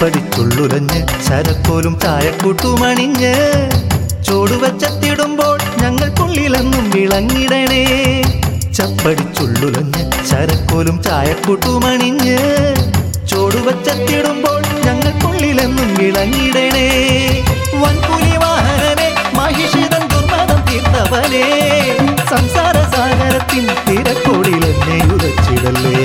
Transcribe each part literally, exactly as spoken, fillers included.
ചപ്പടിച്ചുള്ളുലഞ്ഞ് ശരക്കോലും ചായക്കൂട്ടുമണിഞ്ഞ് ചോടുവച്ചത്തിടുമ്പോൾ ഞങ്ങൾക്കുള്ളിലെന്നും വിളങ്ങിടണേ. ചപ്പടിച്ചുള്ളുലഞ്ഞ് ശരക്കോലും ചായക്കൂട്ടുമണിഞ്ഞ് ചോടുവച്ചത്തിടുമ്പോൾ ഞങ്ങൾക്കുള്ളിലെന്നും വിളങ്ങിടണേ. വൻപുലി വാഹനനെ മഹിഷിതൻ ദുർമതം തീർത്തവനെ സംസാര സാഗരത്തിൻ തിരക്കോടിലെന്നെ ഉദച്ചിടല്ലേ.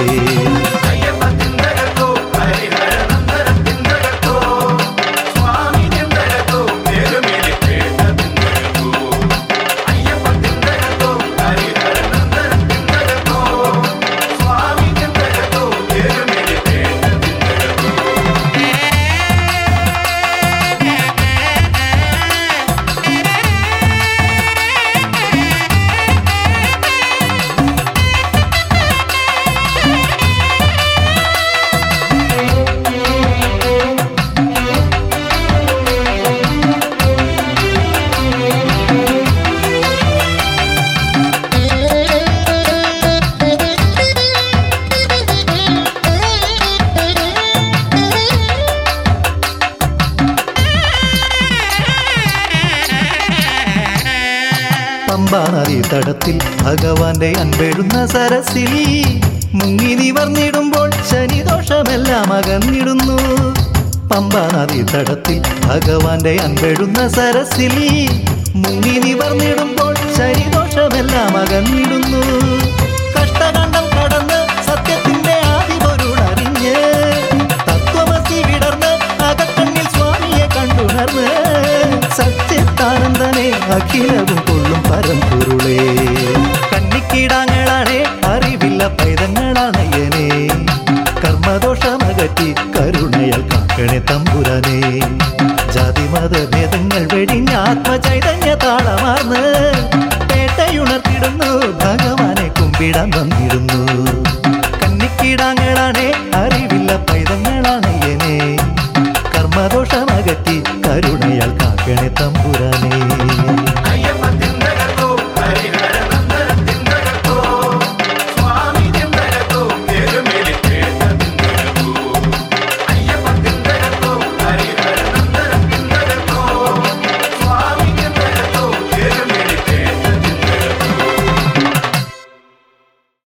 പമ്പാനദി തടത്തിൽ ഭഗവാന്റെ അൻപെഴുന്ന സരസിൽ മുങ്ങി നിവർന്നിടുമ്പോൾ ശനിദോഷമെല്ലാം അകന്നിടുന്നു. പമ്പാനദി തടത്തിൽ ഭഗവാന്റെ അൻപെഴുന്ന സരസിൽ മുങ്ങി നിവർന്നിടുമ്പോൾ ശനിദോഷമെല്ലാം അകന്നിടുന്നു. കഷ്ടകണ്ഠം കടന്ന് സത്യത്തിന്റെ ആദിപൊരുളറിഞ്ഞ് തത്വമസി വിടർന്ന് അകക്കണ്ണിൽ സ്വാമിയെ കണ്ടുണർന്ന് സത്യത്താനന്ദനെ അഖിലവും കൊള്ളും പരമ്പൊരുളേ. കന്നിക്കിടാങ്ങളാണേ അറിവില്ല പൈതങ്ങളാണയ്യനെ കർമ്മദോഷമകറ്റി കരുണ